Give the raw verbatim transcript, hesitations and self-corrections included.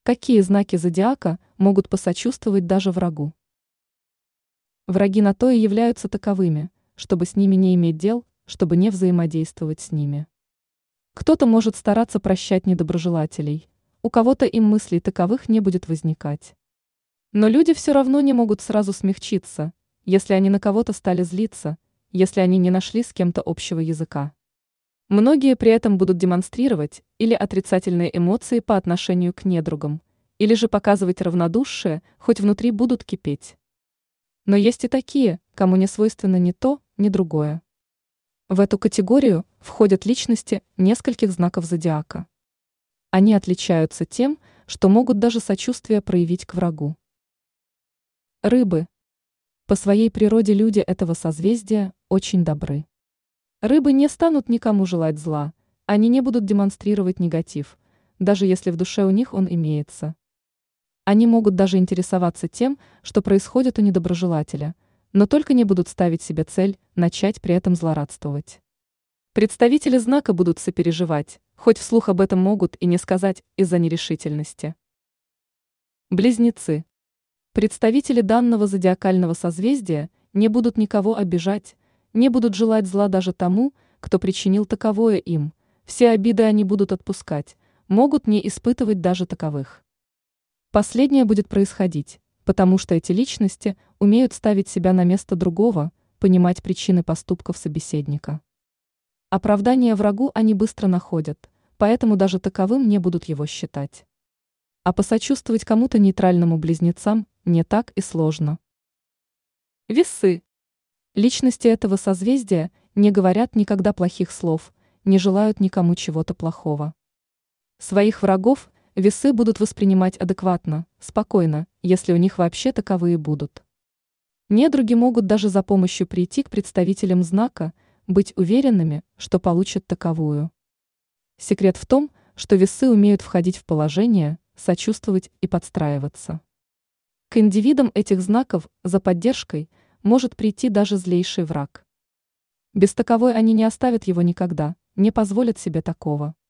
Какие знаки зодиака могут посочувствовать даже врагу? Враги на то и являются таковыми, чтобы с ними не иметь дел, чтобы не взаимодействовать с ними. Кто-то может стараться прощать недоброжелателей, у кого-то им мыслей таковых не будет возникать. Но люди все равно не могут сразу смягчиться, если они на кого-то стали злиться, если они не нашли с кем-то общего языка. Многие при этом будут демонстрировать или отрицательные эмоции по отношению к недругам, или же показывать равнодушие, хоть внутри будут кипеть. Но есть и такие, кому не свойственно ни то, ни другое. В эту категорию входят личности нескольких знаков зодиака. Они отличаются тем, что могут даже сочувствие проявить к врагу. Рыбы. По своей природе люди этого созвездия очень добры. Рыбы не станут никому желать зла, они не будут демонстрировать негатив, даже если в душе у них он имеется. Они могут даже интересоваться тем, что происходит у недоброжелателя, но только не будут ставить себе цель начать при этом злорадствовать. Представители знака будут сопереживать, хоть вслух об этом могут и не сказать из-за нерешительности. Близнецы. Представители данного зодиакального созвездия не будут никого обижать, не будут желать зла даже тому, кто причинил таковое им, все обиды они будут отпускать, могут не испытывать даже таковых. Последнее будет происходить, потому что эти личности умеют ставить себя на место другого, понимать причины поступков собеседника. Оправдание врагу они быстро находят, поэтому даже таковым не будут его считать. А посочувствовать кому-то нейтральному близнецам не так и сложно. Весы. Личности этого созвездия не говорят никогда плохих слов, не желают никому чего-то плохого. Своих врагов весы будут воспринимать адекватно, спокойно, если у них вообще таковые будут. Недруги могут даже за помощью прийти к представителям знака, быть уверенными, что получат таковую. Секрет в том, что весы умеют входить в положение, сочувствовать и подстраиваться. К индивидам этих знаков за поддержкой может прийти даже злейший враг. Без таковой они не оставят его никогда, не позволят себе такого.